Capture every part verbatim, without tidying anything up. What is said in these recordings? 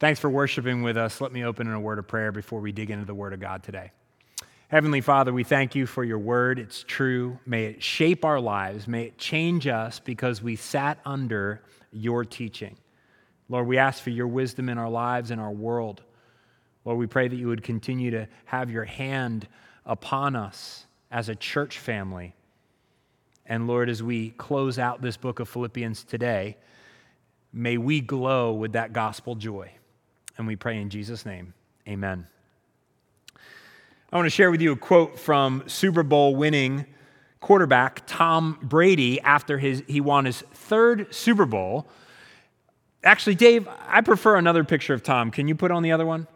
Thanks for worshiping with us. Let me open in a word of prayer before we dig into the Word of God today. Heavenly Father, we thank you for your word. It's true. May it shape our lives. May it change us because we sat under your teaching. Lord, we ask for your wisdom in our lives and our world. Lord, we pray that you would continue to have your hand upon us as a church family. And Lord, as we close out this book of Philippians today, may we glow with that gospel joy. And we pray in Jesus' name, amen. I want to share with you a quote from Super Bowl winning quarterback Tom Brady after his he won his third Super Bowl. Actually, Dave, I prefer another picture of Tom. Can you put on the other one?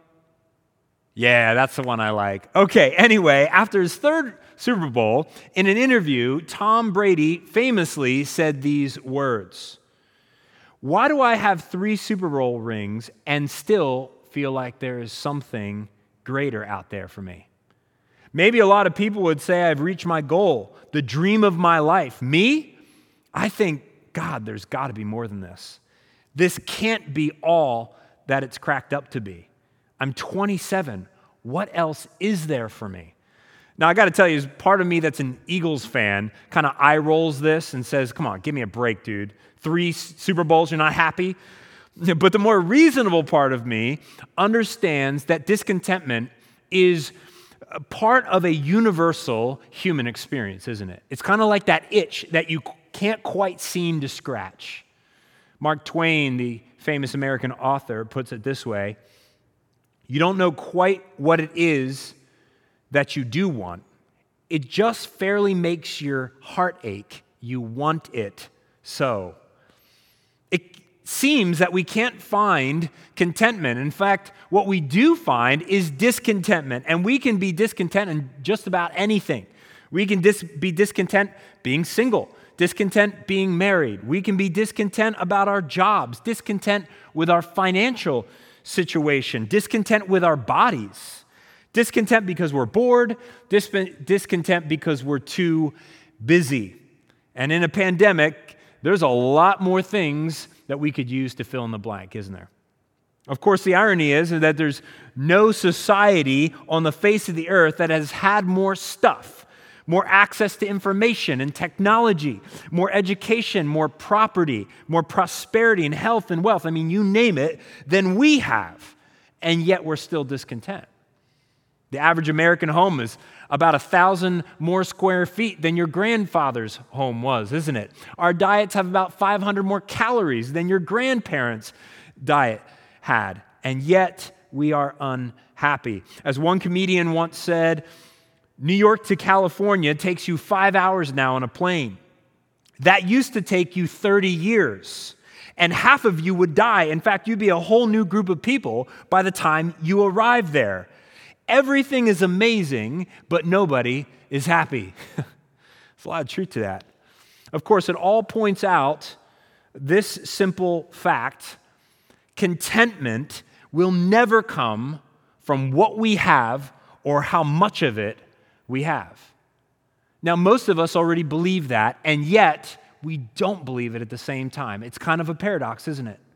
Yeah, that's the one I like. Okay, anyway, after his third Super Bowl, in an interview, Tom Brady famously said these words: "Why do I have three Super Bowl rings and still feel like there is something greater out there for me? Maybe a lot of people would say I've reached my goal, the dream of my life. Me? I think, God, there's got to be more than this. This can't be all that it's cracked up to be. I'm twenty-seven. What else is there for me?" Now, I got to tell you, part of me that's an Eagles fan kind of eye rolls this and says, come on, give me a break, dude. Three Super Bowls, you're not happy? But the more reasonable part of me understands that discontentment is a part of a universal human experience, isn't it? It's kind of like that itch that you can't quite seem to scratch. Mark Twain, the famous American author, puts it this way: you don't know quite what it is that you do want. It just fairly makes your heart ache. You want it so. It seems that we can't find contentment. In fact, what we do find is discontentment, and we can be discontent in just about anything. We can dis- be discontent being single, discontent being married. We can be discontent about our jobs, discontent with our financial situation, discontent with our bodies, discontent because we're bored, dis- discontent because we're too busy. And in a pandemic, there's a lot more things that we could use to fill in the blank, isn't there? Of course, the irony is that there's no society on the face of the earth that has had more stuff, more access to information and technology, more education, more property, more prosperity and health and wealth, I mean, you name it, than we have. And yet we're still discontent. The average American home is about a thousand more square feet than your grandfather's home was, isn't it? Our diets have about five hundred more calories than your grandparents' diet had. And yet we are unhappy. As one comedian once said, New York to California takes you five hours now on a plane. That used to take you thirty years. And half of you would die. In fact, you'd be a whole new group of people by the time you arrive there. Everything is amazing, but nobody is happy. There's a lot of truth to that. Of course, it all points out this simple fact: contentment will never come from what we have or how much of it we have. Now, most of us already believe that, and yet we don't believe it at the same time. It's kind of a paradox, isn't it?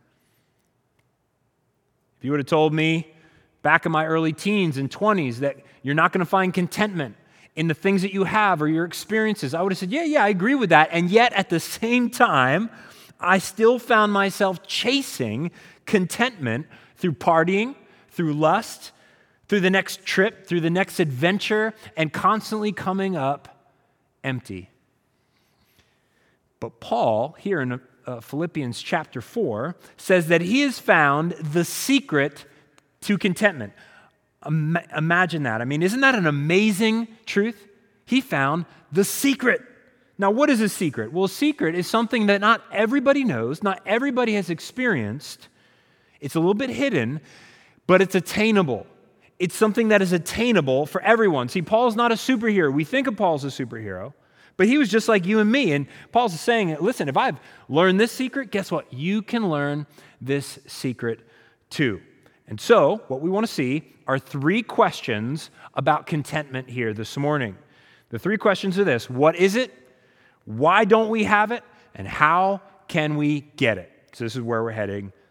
If you would have told me back in my early teens and twenties that you're not going to find contentment in the things that you have or your experiences, I would have said, yeah, yeah, I agree with that. And yet at the same time, I still found myself chasing contentment through partying, through lust, through the next trip, through the next adventure, and constantly coming up empty. But Paul, here in uh, Philippians chapter four, says that he has found the secret to contentment. Im- imagine that. I mean, isn't that an amazing truth? He found the secret. Now, what is a secret? Well, a secret is something that not everybody knows, not everybody has experienced. It's a little bit hidden, but it's attainable. It's something that is attainable for everyone. See, Paul's not a superhero. We think of Paul as a superhero, but he was just like you and me. And Paul's saying, listen, if I've learned this secret, guess what? You can learn this secret too. And so, what we want to see are three questions about contentment here this morning. The three questions are this: what is it? Why don't we have it? And how can we get it? So this is where we're heading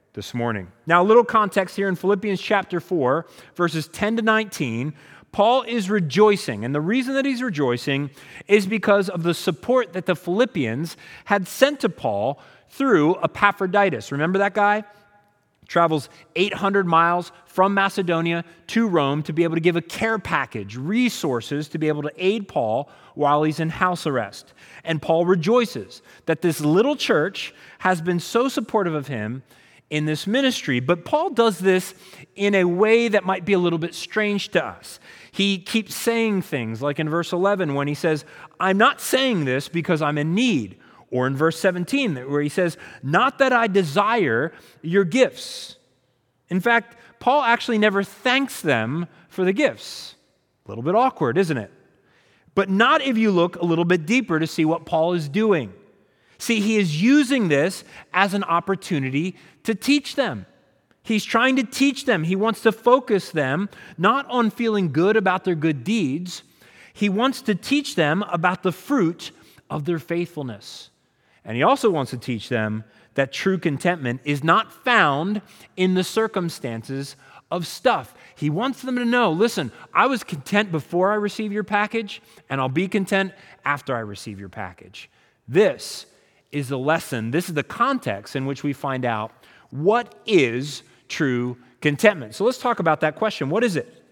this morning. Now, a little context here in Philippians chapter four, verses ten to nineteen, Paul is rejoicing, and the reason that he's rejoicing is because of the support that the Philippians had sent to Paul through Epaphroditus. Remember that guy? Travels eight hundred miles from Macedonia to Rome to be able to give a care package, resources to be able to aid Paul while he's in house arrest. And Paul rejoices that this little church has been so supportive of him in this ministry. But Paul does this in a way that might be a little bit strange to us. He keeps saying things like in verse eleven when he says, I'm not saying this because I'm in need. Or in verse seventeen where he says, not that I desire your gifts. In fact, Paul actually never thanks them for the gifts. A little bit awkward, isn't it? But not if you look a little bit deeper to see what Paul is doing. See, he is using this as an opportunity to teach them. He's trying to teach them. He wants to focus them not on feeling good about their good deeds. He wants to teach them about the fruit of their faithfulness. And he also wants to teach them that true contentment is not found in the circumstances of stuff. He wants them to know, listen, I was content before I received your package, and I'll be content after I receive your package. This is the lesson. This is the context in which we find out what is true contentment. So let's talk about that question. What is it?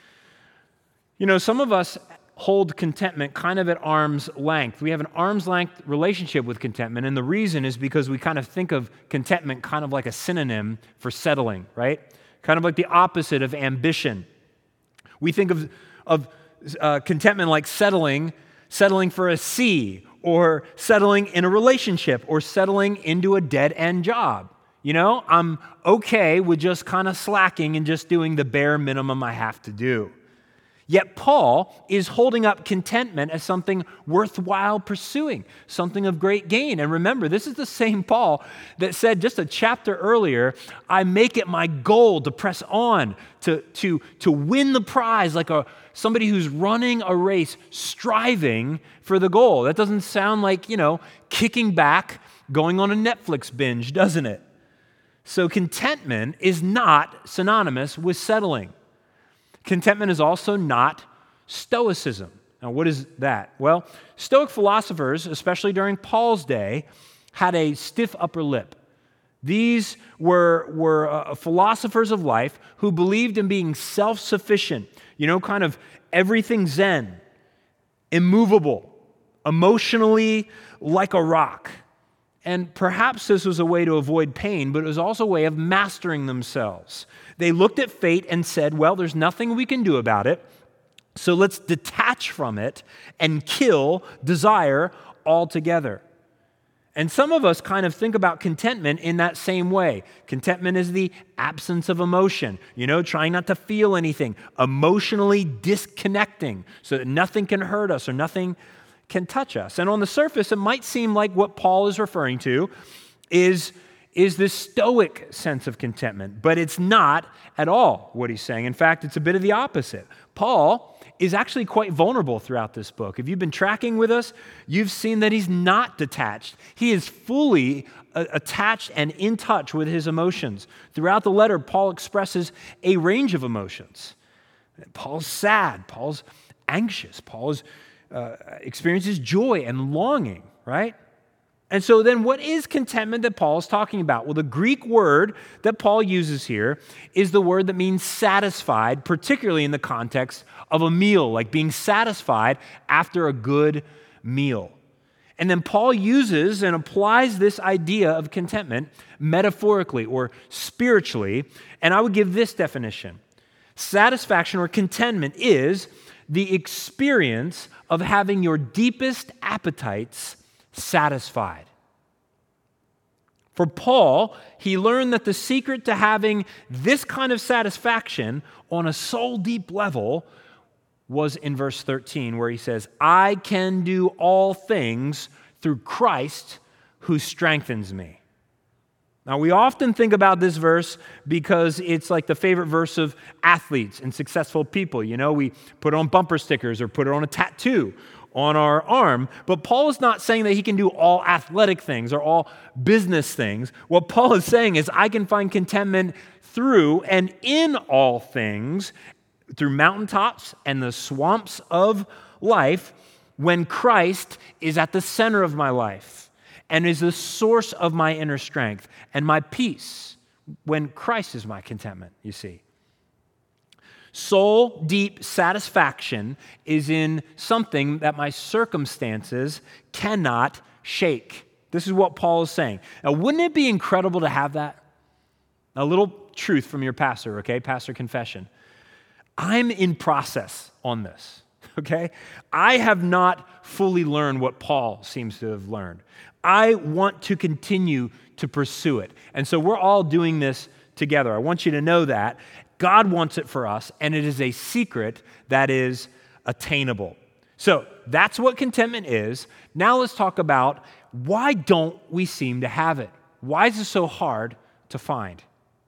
You know, some of us hold contentment kind of at arm's length. We have an arm's length relationship with contentment, and the reason is because we kind of think of contentment kind of like a synonym for settling, right? Kind of like the opposite of ambition. We think of, of uh, contentment like settling, settling for a C, or settling in a relationship, or settling into a dead-end job. You know, I'm okay with just kind of slacking and just doing the bare minimum I have to do. Yet Paul is holding up contentment as something worthwhile pursuing, something of great gain. And remember, this is the same Paul that said just a chapter earlier, I make it my goal to press on, to, to, to win the prize like a somebody who's running a race, striving for the goal. That doesn't sound like, you know, kicking back, going on a Netflix binge, doesn't it? So contentment is not synonymous with settling. Contentment is also not stoicism. Now, what is that? Well, Stoic philosophers, especially during Paul's day, had a stiff upper lip. These were, were uh, philosophers of life who believed in being self-sufficient, you know, kind of everything Zen, immovable, emotionally like a rock. And perhaps this was a way to avoid pain, but it was also a way of mastering themselves. They looked at fate and said, well, there's nothing we can do about it, so let's detach from it and kill desire altogether. And some of us kind of think about contentment in that same way. Contentment is the absence of emotion, you know, trying not to feel anything, emotionally disconnecting so that nothing can hurt us or nothing can touch us. And on the surface, it might seem like what Paul is referring to is, is this stoic sense of contentment, but it's not at all what he's saying. In fact, it's a bit of the opposite. Paul is actually quite vulnerable throughout this book. If you've been tracking with us, you've seen that he's not detached. He is fully uh, attached and in touch with his emotions. Throughout the letter, Paul expresses a range of emotions. Paul's sad. Paul's anxious. Paul's uh, experiences joy and longing, right? And so then what is contentment that Paul is talking about? Well, the Greek word that Paul uses here is the word that means satisfied, particularly in the context of a meal, like being satisfied after a good meal. And then Paul uses and applies this idea of contentment metaphorically or spiritually, and I would give this definition. Satisfaction or contentment is the experience of having your deepest appetites satisfied. For Paul, he learned that the secret to having this kind of satisfaction on a soul deep level was in verse thirteen, where he says, I can do all things through Christ who strengthens me. Now, we often think about this verse because it's like the favorite verse of athletes and successful people. You know, we put it on bumper stickers or put it on a tattoo on our arm. But Paul is not saying that he can do all athletic things or all business things. What Paul is saying is, I can find contentment through and in all things, through mountaintops and the swamps of life, when Christ is at the center of my life and is the source of my inner strength and my peace, when Christ is my contentment, you see. Soul deep satisfaction is in something that my circumstances cannot shake. This is what Paul is saying. Now, wouldn't it be incredible to have that? A little truth from your pastor, okay? Pastor confession. I'm in process on this, okay? I have not fully learned what Paul seems to have learned. I want to continue to pursue it. And so we're all doing this together. I want you to know that. God wants it for us, and it is a secret that is attainable. So that's what contentment is. Now let's talk about, why don't we seem to have it? Why is it so hard to find?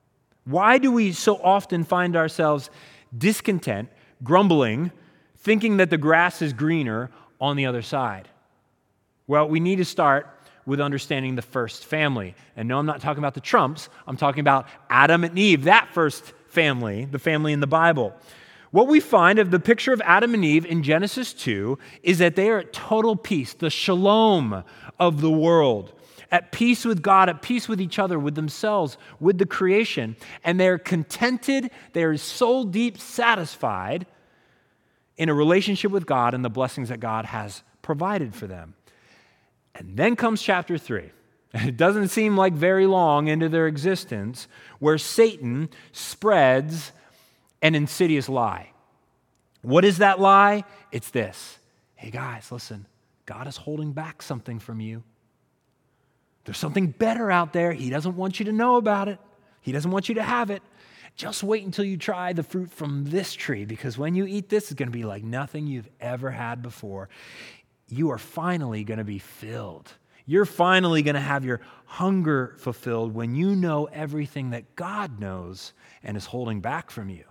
Why do we so often find ourselves discontent, grumbling, thinking that the grass is greener on the other side? Well, we need to start with understanding the first family. And no, I'm not talking about the Trumps. I'm talking about Adam and Eve, that first family, the family in the Bible. What we find of the picture of Adam and Eve in Genesis two is that they are at total peace, the shalom of the world, at peace with God, at peace with each other, with themselves, with the creation. And they're contented, they're soul deep satisfied in a relationship with God and the blessings that God has provided for them. And then comes chapter three. It doesn't seem like very long into their existence, where Satan spreads an insidious lie. What is that lie? It's this. Hey guys, listen, God is holding back something from you. There's something better out there. He doesn't want you to know about it. He doesn't want you to have it. Just wait until you try the fruit from this tree, because when you eat this, it's going to be like nothing you've ever had before. You are finally going to be filled. You're finally going to have your hunger fulfilled when you know everything that God knows and is holding back from you.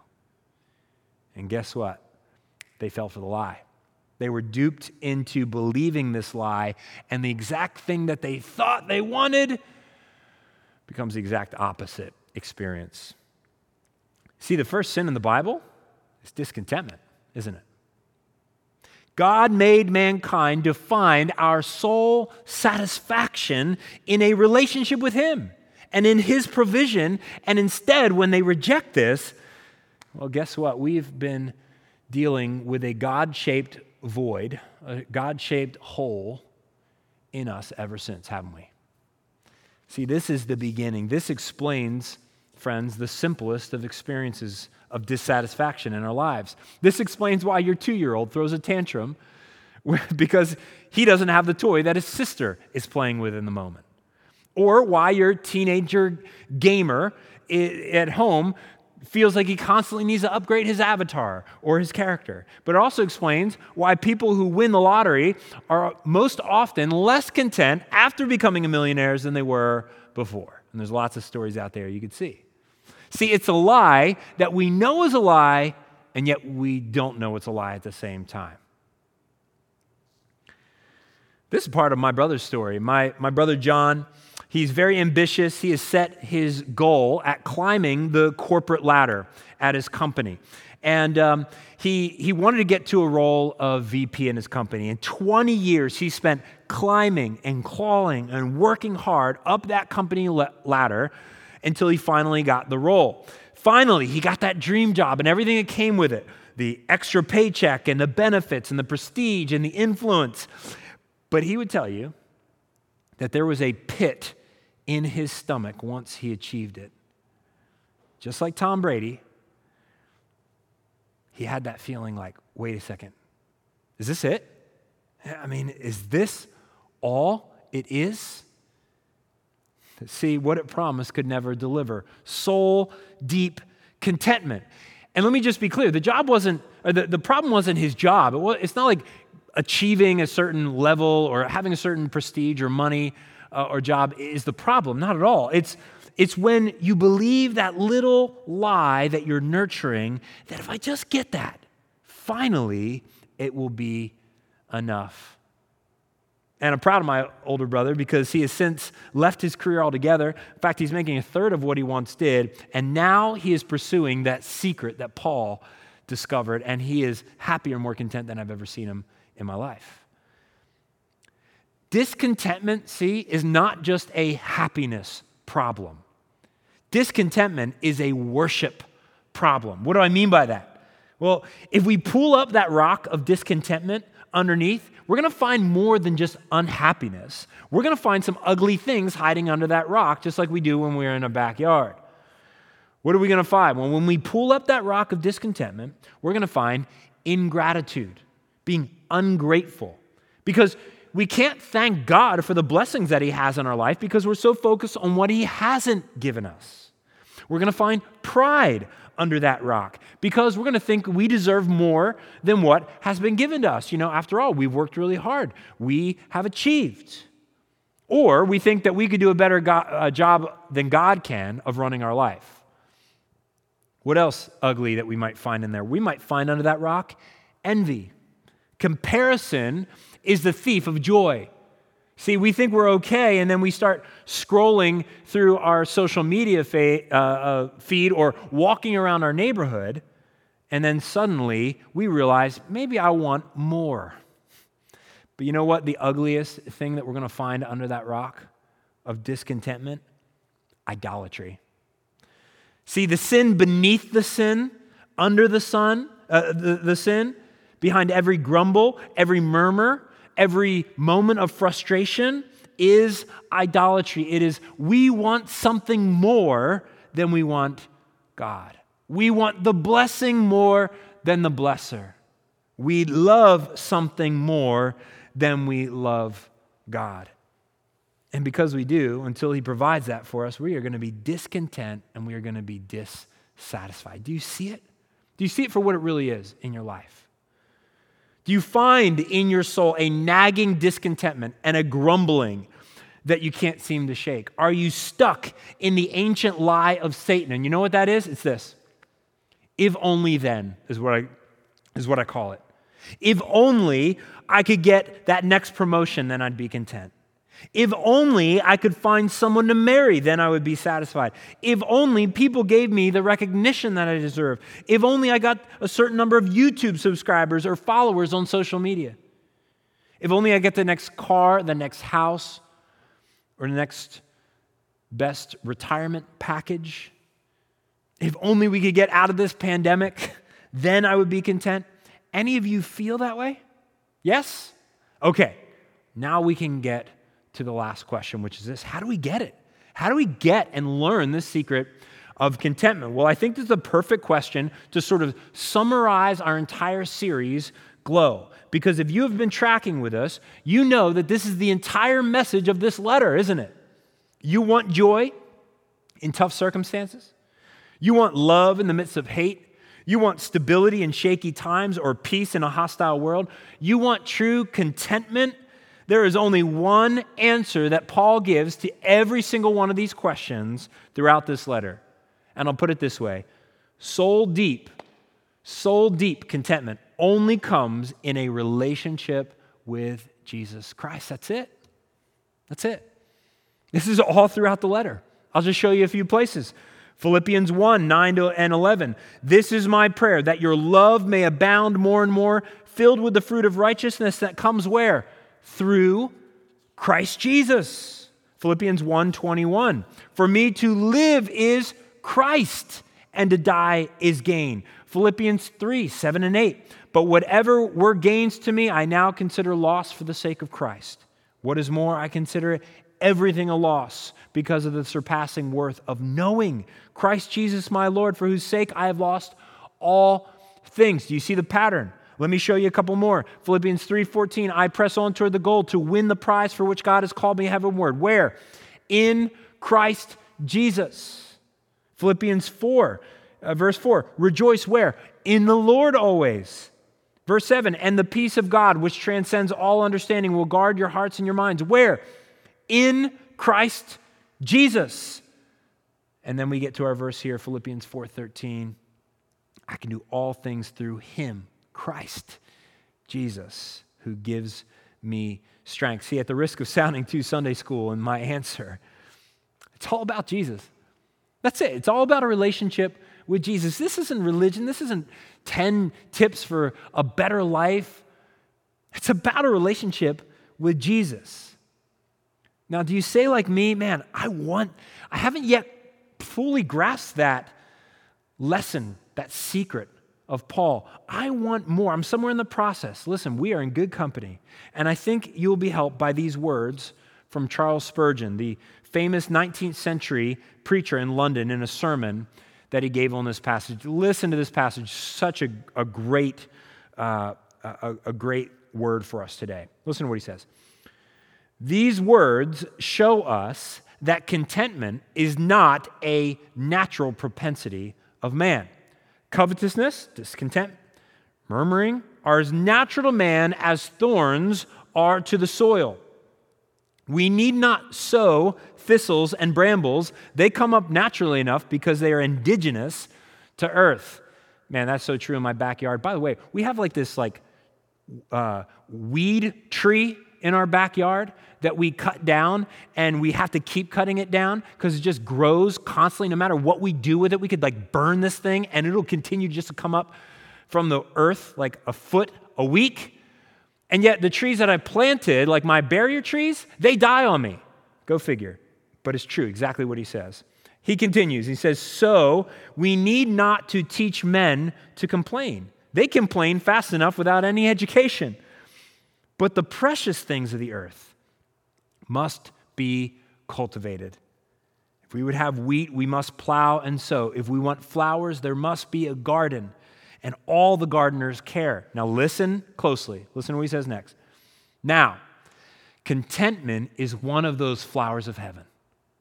And guess what? They fell for the lie. They were duped into believing this lie, and the exact thing that they thought they wanted becomes the exact opposite experience. See, the first sin in the Bible is discontentment, isn't it? God made mankind to find our soul satisfaction in a relationship with Him and in His provision. And instead, when they reject this, well, guess what? We've been dealing with a God-shaped void, a God-shaped hole in us ever since, haven't we? See, this is the beginning. This explains, friends, the simplest of experiences of dissatisfaction in our lives. This explains why your two-year-old throws a tantrum because he doesn't have the toy that his sister is playing with in the moment. Or why your teenager gamer at home feels like he constantly needs to upgrade his avatar or his character. But it also explains why people who win the lottery are most often less content after becoming millionaires than they were before. And there's lots of stories out there you could see. See, it's a lie that we know is a lie, and yet we don't know it's a lie at the same time. This is part of my brother's story. My, my brother John, he's very ambitious. He has set his goal at climbing the corporate ladder at his company. And um, he, he wanted to get to a role of V P in his company. In twenty years, he spent climbing and clawing and working hard up that company ladder until he finally got the role. Finally, he got that dream job and everything that came with it, the extra paycheck and the benefits and the prestige and the influence. But he would tell you that there was a pit in his stomach once he achieved it. Just like Tom Brady, he had that feeling like, wait a second, is this it? I mean, is this all it is? See, what it promised could never deliver. Soul deep contentment. And let me just be clear, the job wasn't, or the, the problem wasn't his job. It was, it's not like achieving a certain level or having a certain prestige or money uh, or job is the problem. Not at all. It's, it's when you believe that little lie that you're nurturing, that if I just get that, finally it will be enough. And I'm proud of my older brother because he has since left his career altogether. In fact, he's making a third of what he once did. And now he is pursuing that secret that Paul discovered. And he is happier and more content than I've ever seen him in my life. Discontentment, see, is not just a happiness problem. Discontentment is a worship problem. What do I mean by that? Well, if we pull up that rock of discontentment underneath, we're going to find more than just unhappiness. We're going to find some ugly things hiding under that rock, just like we do when we're in a backyard. What are we going to find? Well, when we pull up that rock of discontentment, we're going to find ingratitude, being ungrateful. Because we can't thank God for the blessings that he has in our life because we're so focused on what he hasn't given us. We're going to find pride under that rock because we're going to think we deserve more than what has been given to us. You know, after all, we've worked really hard. We have achieved. Or we think that we could do a better go- uh, job than God can of running our life. What else ugly that we might find in there? We might find under that rock envy. Comparison is the thief of joy. See, we think we're okay, and then we start scrolling through our social media fa- uh, uh, feed or walking around our neighborhood, and then suddenly we realize, maybe I want more. But you know what? The ugliest thing that we're going to find under that rock of discontentment? Idolatry. See, the sin beneath the sin, under the sun, uh, the, the sin, behind every grumble, every murmur, every moment of frustration is idolatry. It is we want something more than we want God. We want the blessing more than the blesser. We love something more than we love God. And because we do, until he provides that for us, we are going to be discontent and we are going to be dissatisfied. Do you see it? Do you see it for what it really is in your life? Do you find in your soul a nagging discontentment and a grumbling that you can't seem to shake? Are you stuck in the ancient lie of Satan? And you know what that is? It's this. If only then is what I, is what I call it. If only I could get that next promotion, then I'd be content. If only I could find someone to marry, then I would be satisfied. If only people gave me the recognition that I deserve. If only I got a certain number of YouTube subscribers or followers on social media. If only I get the next car, the next house, or the next best retirement package. If only we could get out of this pandemic, then I would be content. Any of you feel that way? Yes? Okay, now we can get to the last question, which is this: how do we get it? How do we get and learn the secret of contentment? Well, I think this is the perfect question to sort of summarize our entire series, Glow. Because if you have been tracking with us, you know that this is the entire message of this letter, isn't it? You want joy in tough circumstances. You want love in the midst of hate. You want stability in shaky times or peace in a hostile world. You want true contentment. There is only one answer that Paul gives to every single one of these questions throughout this letter. And I'll put it this way: soul deep, soul deep contentment only comes in a relationship with Jesus Christ. That's it. That's it. This is all throughout the letter. I'll just show you a few places. Philippians one, nine and eleven. This is my prayer, that your love may abound more and more, filled with the fruit of righteousness that comes where? Through Christ Jesus. Philippians one twenty-one. For me to live is Christ, and to die is gain. Philippians three, seven and eight. But whatever were gains to me, I now consider loss for the sake of Christ. What is more, I consider everything a loss because of the surpassing worth of knowing Christ Jesus my Lord, for whose sake I have lost all things. Do you see the pattern? Let me show you a couple more. Philippians three fourteen, I press on toward the goal to win the prize for which God has called me heavenward. Where? In Christ Jesus. Philippians four, uh, verse four, rejoice where? In the Lord always. Verse seven, and the peace of God, which transcends all understanding, will guard your hearts and your minds. Where? In Christ Jesus. And then we get to our verse here, Philippians four thirteen, I can do all things through him, Christ Jesus, who gives me strength. See, at the risk of sounding too Sunday school in my answer, it's all about Jesus. That's it. It's all about a relationship with Jesus. This isn't religion. This isn't ten tips for a better life. It's about a relationship with Jesus. Now, do you say like me, man, I want, I haven't yet fully grasped that lesson, that secret of Paul. I want more. I'm somewhere in the process. Listen, we are in good company. And I think you'll be helped by these words from Charles Spurgeon, the famous nineteenth century preacher in London, in a sermon that he gave on this passage. Listen to this passage. Such a, a great, uh, a, a great word for us today. Listen to what he says. These words show us that contentment is not a natural propensity of man. Covetousness, discontent, murmuring are as natural to man as thorns are to the soil. We need not sow thistles and brambles. They come up naturally enough because they are indigenous to earth. Man, that's so true in my backyard. By the way, we have like this like uh, weed tree in our backyard that we cut down, and we have to keep cutting it down because it just grows constantly. No matter what we do with it, we could like burn this thing and it'll continue just to come up from the earth like a foot a week. And yet the trees that I planted, like my barrier trees, they die on me. Go figure. But it's true, exactly what he says. He continues, he says, so we need not to teach men to complain. They complain fast enough without any education. But the precious things of the earth must be cultivated. If we would have wheat, we must plow and sow. If we want flowers, there must be a garden, and all the gardeners care. Now listen closely. Listen to what he says next. Now, contentment is one of those flowers of heaven.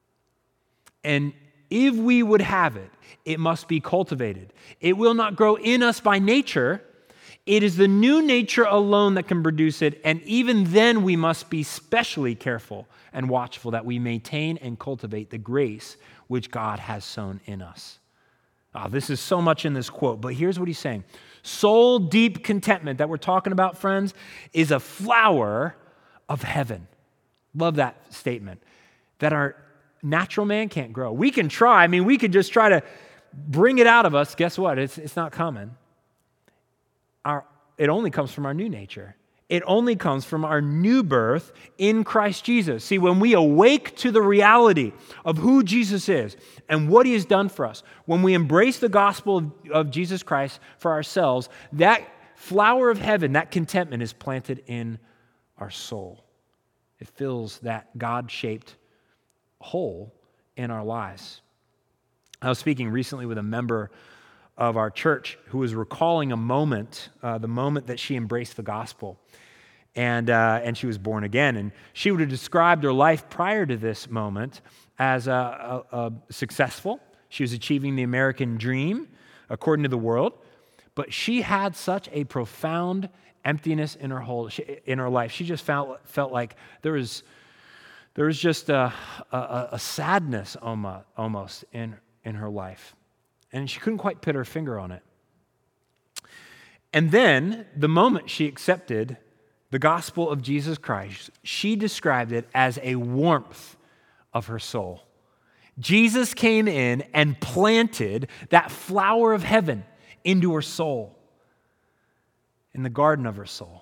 And if we would have it, it must be cultivated. It will not grow in us by nature. It is the new nature alone that can produce it, and even then we must be specially careful and watchful that we maintain and cultivate the grace which God has sown in us. Oh, this is so much in this quote, but here's what he's saying. Soul deep contentment that we're talking about, friends, is a flower of heaven. Love that statement. That our natural man can't grow. We can try. I mean, we could just try to bring it out of us. Guess what? It's, it's not coming. Our, it only comes from our new nature. It only comes from our new birth in Christ Jesus. See, when we awake to the reality of who Jesus is and what he has done for us, when we embrace the gospel of, of Jesus Christ for ourselves, that flower of heaven, that contentment is planted in our soul. It fills that God-shaped hole in our lives. I was speaking recently with a member of our church who was recalling a moment, uh, the moment that she embraced the gospel, and uh, and she was born again. And she would have described her life prior to this moment as uh, a, a successful. She was achieving the American dream, according to the world, but she had such a profound emptiness in her whole in her life. She just felt felt like there was there was just a, a, a sadness almost, almost in in her life. And she couldn't quite put her finger on it. And then, the moment she accepted the gospel of Jesus Christ, she described it as a warmth of her soul. Jesus came in and planted that flower of heaven into her soul, in the garden of her soul.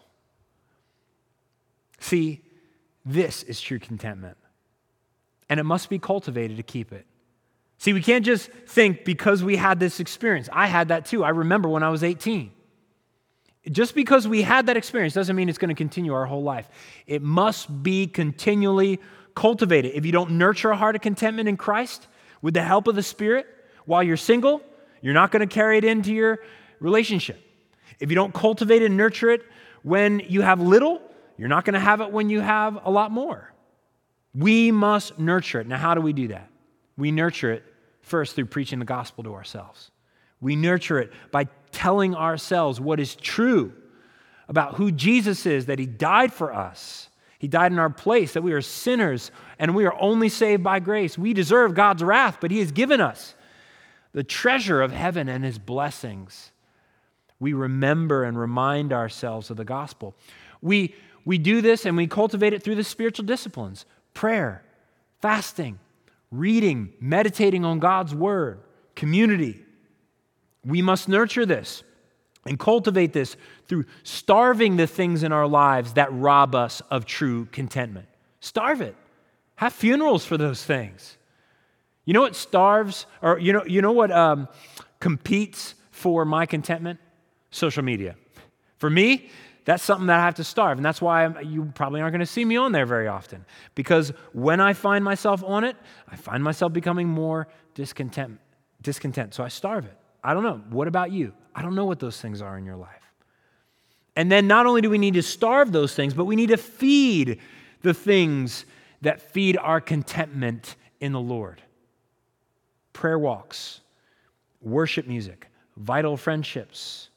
See, this is true contentment. And it must be cultivated to keep it. See, we can't just think because we had this experience. I had that too. I remember when I was eighteen. Just because we had that experience doesn't mean it's going to continue our whole life. It must be continually cultivated. If you don't nurture a heart of contentment in Christ with the help of the Spirit while you're single, you're not going to carry it into your relationship. If you don't cultivate and nurture it when you have little, you're not going to have it when you have a lot more. We must nurture it. Now, how do we do that? We nurture it first through preaching the gospel to ourselves. We nurture it by telling ourselves what is true about who Jesus is, that he died for us. He died in our place, that we are sinners and we are only saved by grace. We deserve God's wrath, but he has given us the treasure of heaven and his blessings. We remember and remind ourselves of the gospel. We, we do this and we cultivate it through the spiritual disciplines: prayer, fasting, reading, meditating on God's word, community. We must nurture this and cultivate this through starving the things in our lives that rob us of true contentment. Starve it. Have funerals for those things. You know what starves, or you know, you know what um, competes for my contentment? Social media. For me, that's something that I have to starve, and that's why I'm, you probably aren't going to see me on there very often, because when I find myself on it, I find myself becoming more discontent. Discontent. So I starve it. I don't know. What about you? I don't know what those things are in your life. And then not only do we need to starve those things, but we need to feed the things that feed our contentment in the Lord. Prayer walks, worship music, vital friendships,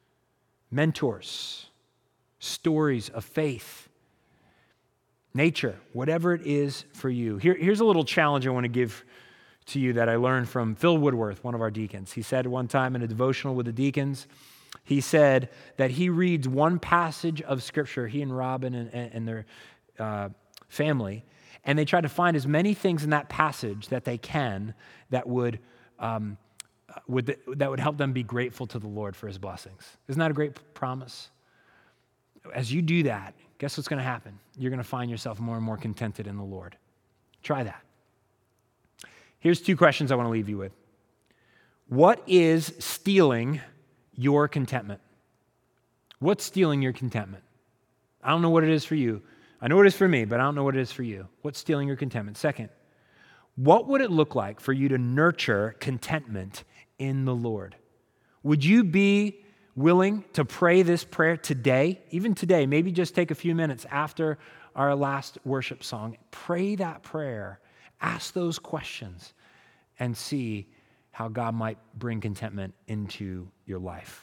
mentors, stories of faith, nature, whatever it is for you. Here, here's a little challenge I want to give to you that I learned from Phil Woodworth, one of our deacons. He said one time in a devotional with the deacons, he said that he reads one passage of Scripture, he and Robin and, and their uh, family, and they try to find as many things in that passage that they can that would, um, would that would help them be grateful to the Lord for his blessings. Isn't that a great promise? As you do that, guess what's going to happen? You're going to find yourself more and more contented in the Lord. Try that. Here's two questions I want to leave you with. What is stealing your contentment? What's stealing your contentment? I don't know what it is for you. I know what it is for me, but I don't know what it is for you. What's stealing your contentment? Second, what would it look like for you to nurture contentment in the Lord? Would you be willing to pray this prayer today, even today, maybe just take a few minutes after our last worship song, pray that prayer, ask those questions, and see how God might bring contentment into your life.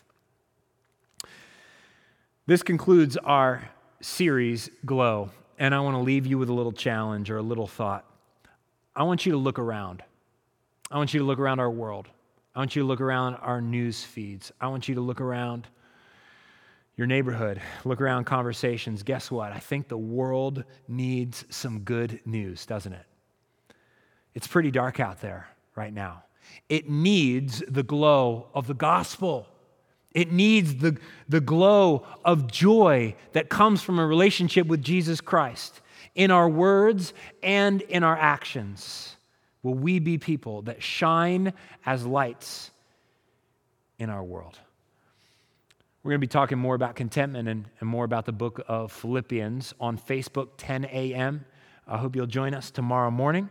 This concludes our series, Glow, and I want to leave you with a little challenge or a little thought. I want you to look around. I want you to look around our world. I want you to look around our news feeds. I want you to look around your neighborhood, look around conversations. Guess what? I think the world needs some good news, doesn't it? It's pretty dark out there right now. It needs the glow of the gospel. It needs the, the glow of joy that comes from a relationship with Jesus Christ in our words and in our actions. Will we be people that shine as lights in our world? We're going to be talking more about contentment and, and more about the book of Philippians on Facebook, ten a.m. I hope you'll join us tomorrow morning.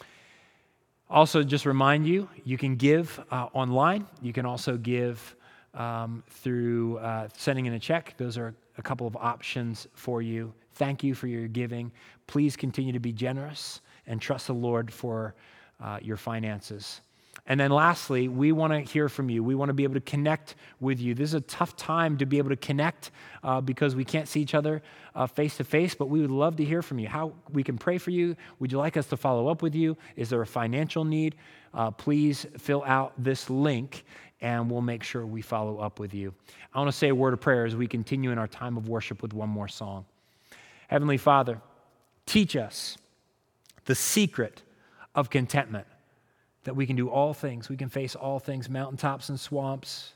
Also, just remind you, you can give uh, online. You can also give um, through uh, sending in a check. Those are a couple of options for you. Thank you for your giving. Please continue to be generous and trust the Lord for uh, your finances. And then lastly, we want to hear from you. We want to be able to connect with you. This is a tough time to be able to connect uh, because we can't see each other uh, face to face, but we would love to hear from you. How we can pray for you. Would you like us to follow up with you? Is there a financial need? Uh, please fill out this link and we'll make sure we follow up with you. I want to say a word of prayer as we continue in our time of worship with one more song. Heavenly Father, teach us the secret of contentment, that we can do all things. We can face all things, mountaintops and swamps,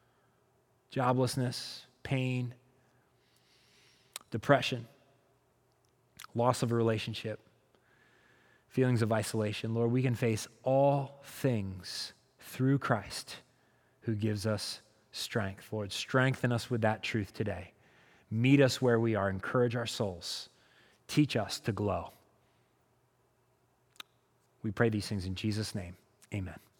joblessness, pain, depression, loss of a relationship, feelings of isolation. Lord, we can face all things through Christ who gives us strength. Lord, strengthen us with that truth today. Meet us where we are. Encourage our souls. Teach us to glow. We pray these things in Jesus' name. Amen.